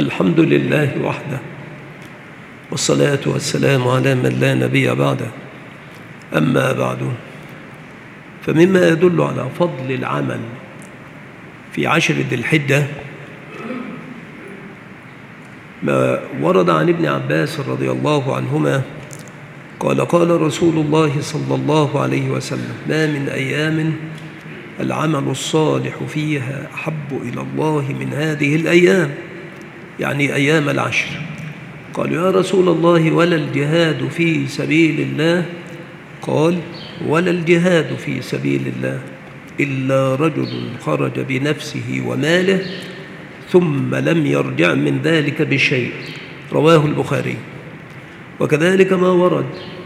الحمد لله وحده، والصلاة والسلام على من لا نبي بعده. أما بعد، فمما يدل على فضل العمل في عشر ذي الحجة ما ورد عن ابن عباس رضي الله عنهما قال: قال رسول الله صلى الله عليه وسلم: ما من أيام العمل الصالح فيها أحب إلى الله من هذه الأيام، يعني أيام العشر. قالوا: يا رسول الله ولا الجهاد في سبيل الله؟ قال: ولا الجهاد في سبيل الله إلا رجل خرج بنفسه وماله ثم لم يرجع من ذلك بشيء. رواه البخاري. وكذلك ما ورد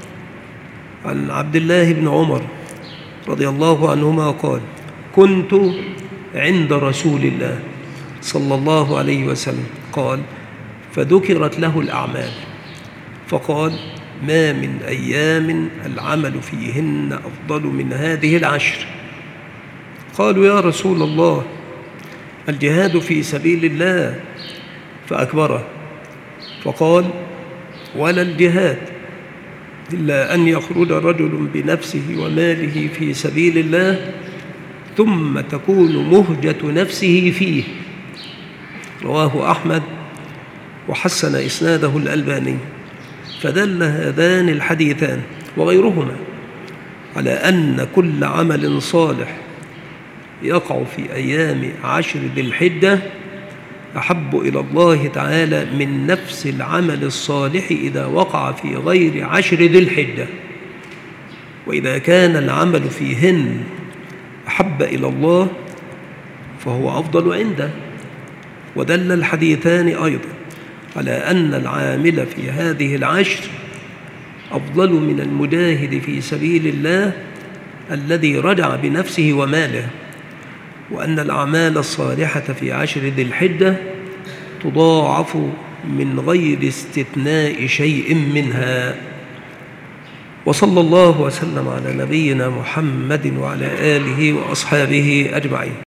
عن عبد الله بن عمر رضي الله عنهما قال: كنت عند رسول الله صلى الله عليه وسلم قال: فذكرت له الأعمال فقال: ما من أيام العمل فيهن أفضل من هذه العشر. قالوا: يا رسول الله الجهاد في سبيل الله؟ فأكبره فقال: ولا الجهاد إلا أن يخرج رجل بنفسه وماله في سبيل الله ثم تكون مهجة نفسه فيه. رواه أحمد وحسن إسناده الألباني. فدل هذان الحديثان وغيرهما على أن كل عمل صالح يقع في أيام عشر ذي الحجة أحب إلى الله تعالى من نفس العمل الصالح إذا وقع في غير عشر ذي الحجة. وإذا كان العمل فيهن أحب إلى الله فهو أفضل عنده. ودل الحديثان أيضا على أن العامل في هذه العشر أفضل من المجاهد في سبيل الله الذي رجع بنفسه وماله، وأن الأعمال الصالحة في عشر ذي الحجة تضاعف من غير استثناء شيء منها. وصلى الله وسلم على نبينا محمد وعلى آله وأصحابه أجمعين.